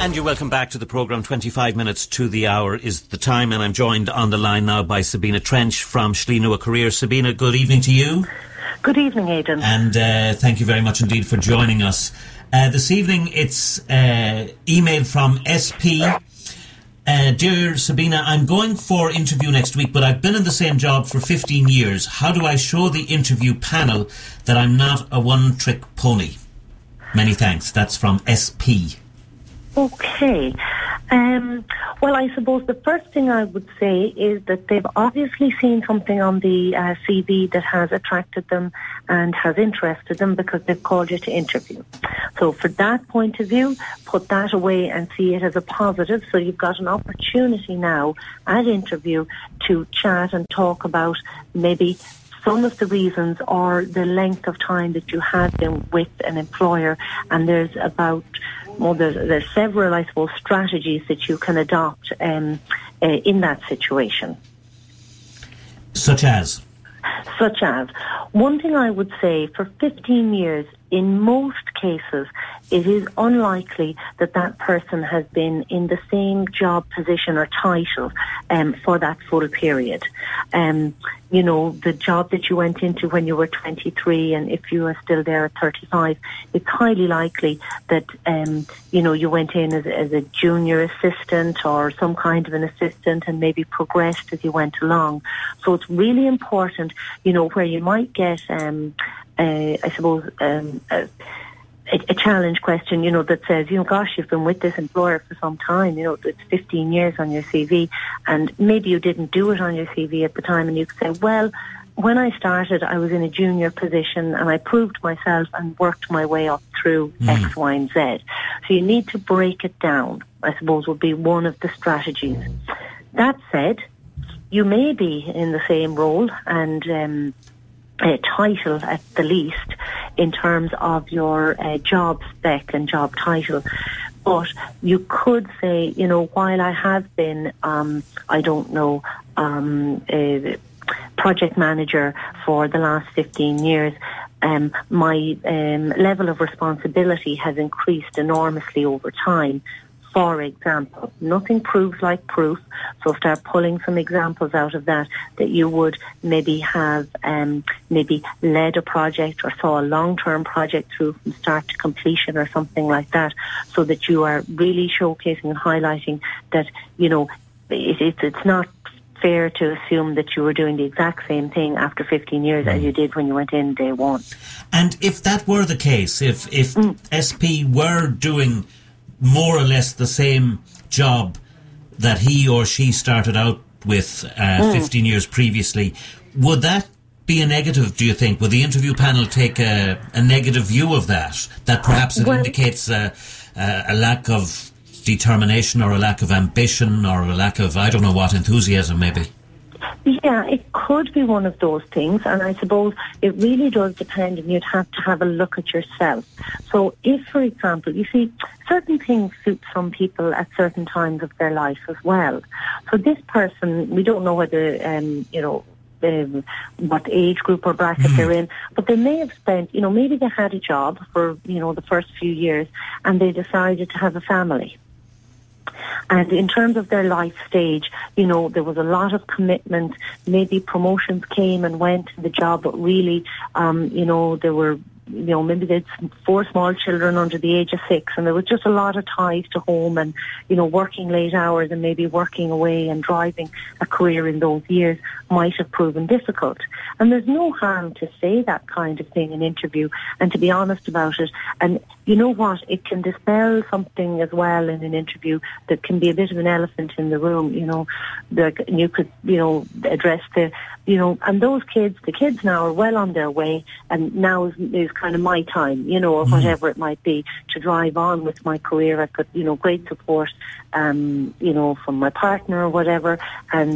And you're welcome back to the programme. 25 minutes to the hour is the time, and I'm joined on the line now by Sabina Trench from Shleenua Career. Sabina, good evening to you. Good evening, Aidan. And thank you very much indeed for joining us. This evening it's email from SP. Dear Sabina, I'm going for interview next week, but I've been in the same job for 15 years. How do I show the interview panel that I'm not a one-trick pony? Many thanks. That's from SP. Okay. Well, I suppose the first thing I would say is that they've obviously seen something on the CV that has attracted them and has interested them, because they've called you to interview. So for that point of view, put that away and see it as a positive. So you've got an opportunity now at interview to chat and talk about maybe some of the reasons or the length of time that you have been with an employer. And there's there's several, I suppose, strategies that you can adopt in that situation. Such as? One thing I would say, for 15 years, in most cases, it is unlikely that that person has been in the same job position or title for that full period. The job that you went into when you were 23, and if you are still there at 35, it's highly likely that, you went in as a junior assistant or some kind of an assistant and maybe progressed as you went along. So it's really important, where you might get, I suppose, a challenge question, that says, gosh, you've been with this employer for some time, it's 15 years on your CV, and maybe you didn't do it on your CV at the time, and you could say, well, when I started, I was in a junior position and I proved myself and worked my way up through X, Y, and Z. So you need to break it down, I suppose, would be one of the strategies. That said, you may be in the same role and title at the least in terms of your job spec and job title. But you could say, while I have been, a project manager for the last 15 years, my level of responsibility has increased enormously over time. For example, nothing proves like proof, so start pulling some examples out of that you would maybe have maybe led a project or saw a long-term project through from start to completion or something like that, so that you are really showcasing and highlighting that, it's not fair to assume that you were doing the exact same thing after 15 years as you did when you went in day one. And if that were the case, if SP were doing more or less the same job that he or she started out with 15 years previously, would that be a negative, do you think? Would the interview panel take a negative view of that? That perhaps it indicates a lack of determination or a lack of ambition or a lack of, enthusiasm maybe? Yeah, it could be one of those things, and I suppose it really does depend, and you'd have to have a look at yourself. So if, for example, you see, certain things suit some people at certain times of their life as well. So this person, we don't know whether, what age group or bracket they're in, but they may have spent, maybe they had a job for, the first few years, and they decided to have a family. And in terms of their life stage, there was a lot of commitment. Maybe promotions came and went in the job, but really, there were, maybe they had 4 small children under the age of 6, and there was just a lot of ties to home and, working late hours and maybe working away and driving a career in those years might have proven difficult. And there's no harm to say that kind of thing in an interview and to be honest about it. And you know what? It can dispel something as well in an interview that can be a bit of an elephant in the room. You could, address and those kids, the kids now are well on their way, and now is kind of my time, or whatever it might be, to drive on with my career. I've got, great support, from my partner or whatever, and,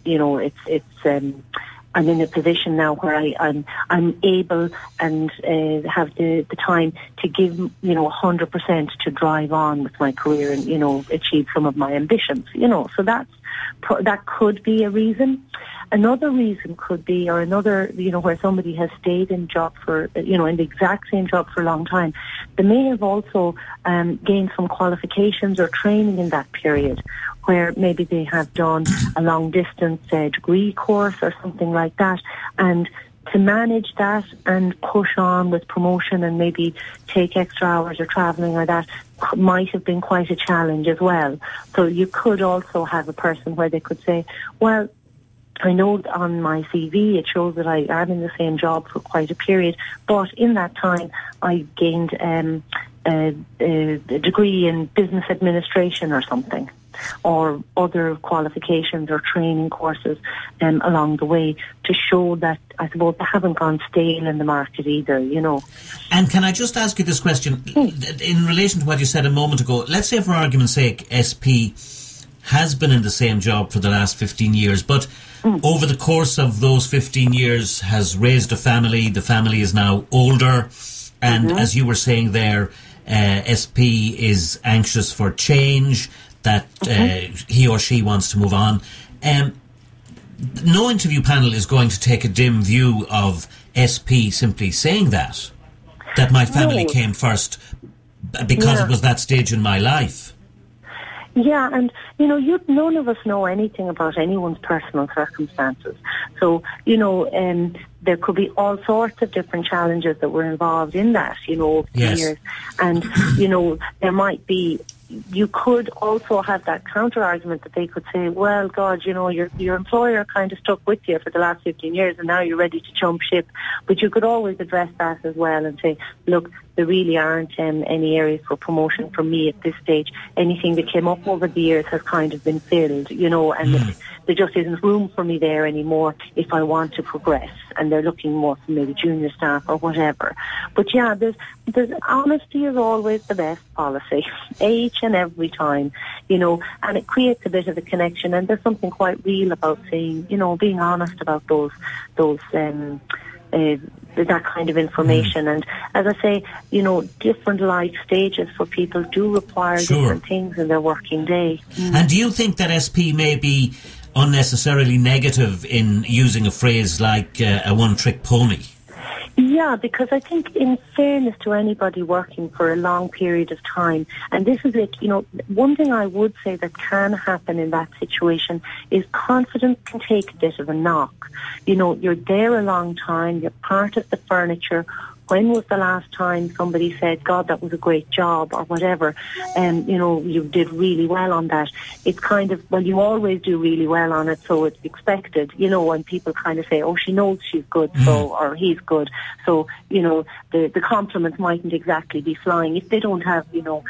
I'm in a position now where I'm able and have the time to give 100% to drive on with my career and achieve some of my ambitions. So that could be a reason. Another reason could be, or another, where somebody has stayed in job for, in the exact same job for a long time. They may have also gained some qualifications or training in that period, where maybe they have done a long distance degree course or something like that, and to manage that and push on with promotion and maybe take extra hours or travelling or that might have been quite a challenge as well. So you could also have a person where they could say, well, I know on my CV it shows that I am in the same job for quite a period, but in that time I gained a degree in business administration or something, or other qualifications or training courses along the way to show that, I suppose, they haven't gone stale in the market either, And can I just ask you this question in relation to what you said a moment ago? Let's say, for argument's sake, SP has been in the same job for the last 15 years, but over the course of those 15 years has raised a family. The family is now older, and as you were saying there, SP is anxious for change, that he or she wants to move on. No interview panel is going to take a dim view of SP simply saying that my family came first because it was that stage in my life. Yeah, and, none of us know anything about anyone's personal circumstances. So, there could be all sorts of different challenges that were involved in that, over the years. And, there might be, you could also have that counter argument that they could say, well, God, your employer kind of stuck with you for the last 15 years and now you're ready to jump ship. But you could always address that as well and say, look, there really aren't any areas for promotion for me at this stage. Anything that came up over the years has kind of been filled, and there just isn't room for me there anymore if I want to progress. And they're looking more for maybe junior staff or whatever. But yeah, there's honesty is always the best policy, each and every time, and it creates a bit of a connection. And there's something quite real about saying, being honest about those that kind of information. And as I say, different life stages for people do require different things in their working day. And do you think that SP may be unnecessarily negative in using a phrase like a one-trick pony? Yeah, because I think in fairness to anybody working for a long period of time, and this is it, one thing I would say that can happen in that situation is confidence can take a bit of a knock. You're there a long time, you're part of the furniture. When was the last time somebody said, God, that was a great job or whatever, and, you did really well on that? It's kind of, well, you always do really well on it, so it's expected, when people kind of say, oh, she knows she's good, so, or he's good. So, the compliments mightn't exactly be flying if they don't have,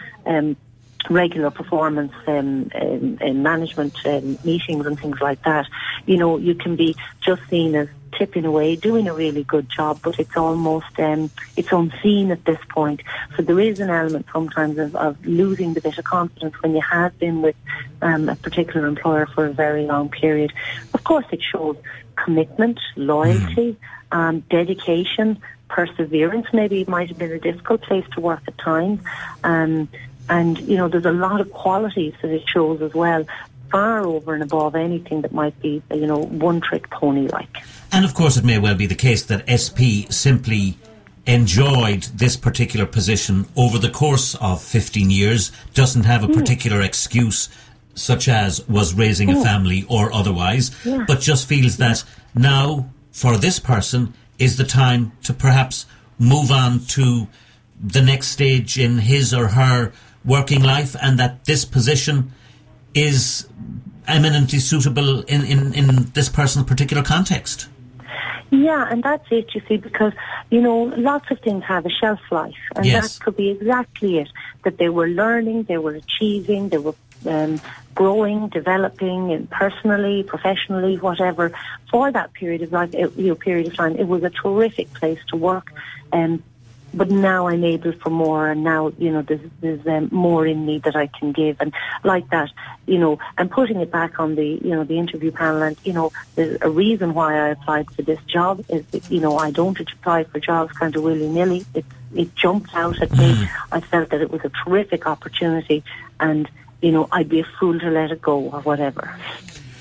regular performance in management meetings and things like that. You can be just seen as tipping away, doing a really good job, but it's almost it's unseen at this point. So there is an element sometimes of losing the bit of confidence when you have been with a particular employer for a very long period. Of course, it shows commitment, loyalty, dedication, perseverance. Maybe it might have been a difficult place to work at times. And, there's a lot of qualities that it shows as well, far over and above anything that might be, one-trick pony-like. And of course it may well be the case that SP simply enjoyed this particular position over the course of 15 years, doesn't have a particular excuse such as was raising a family or otherwise, but just feels that now, for this person, is the time to perhaps move on to the next stage in his or her working life, and that this position is eminently suitable in this person's particular context. Yeah, and that's it, you see, because, lots of things have a shelf life, and that could be exactly it, that they were learning, they were achieving, they were growing, developing, and personally, professionally, whatever, for that period of life, period of time. It was a terrific place to work, but now I'm able for more, and now, there's more in me that I can give, and like that, and putting it back on the, the interview panel, and, there's a reason why I applied for this job is that, I don't apply for jobs kind of willy-nilly. It jumped out at me. I felt that it was a terrific opportunity, and, I'd be a fool to let it go or whatever.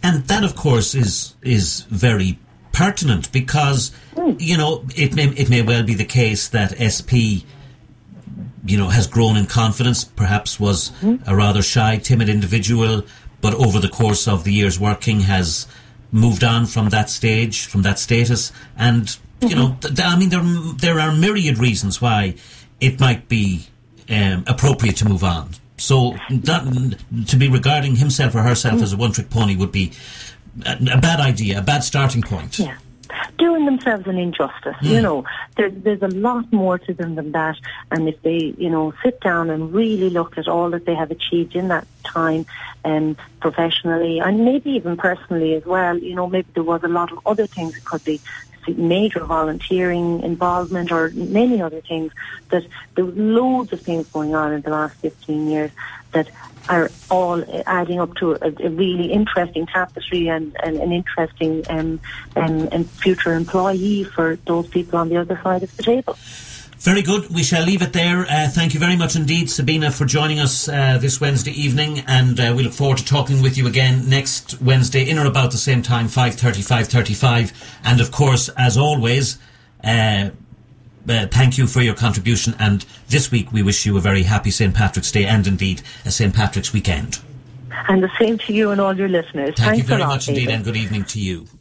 And that, of course, is very pertinent because, it may well be the case that SP, has grown in confidence, perhaps was a rather shy, timid individual, but over the course of the years working has moved on from that stage, from that status. And, there are myriad reasons why it might be appropriate to move on. So to be regarding himself or herself as a one-trick pony would be a bad idea, a bad starting point. Yeah. Doing themselves an injustice, there's a lot more to them than that. And if they, sit down and really look at all that they have achieved in that time, professionally and maybe even personally as well, maybe there was a lot of other things. It could be major volunteering involvement or many other things, that there was loads of things going on in the last 15 years that are all adding up to a really interesting tapestry and an interesting and future employee for those people on the other side of the table. Very good. We shall leave it there. Thank you very much indeed, Sabina, for joining us this Wednesday evening, and we look forward to talking with you again next Wednesday in or about the same time, 5:35. And of course, as always, thank you for your contribution, and this week we wish you a very happy St. Patrick's Day and indeed a St. Patrick's weekend. And the same to you and all your listeners. Thank you very much indeed, and good evening to you.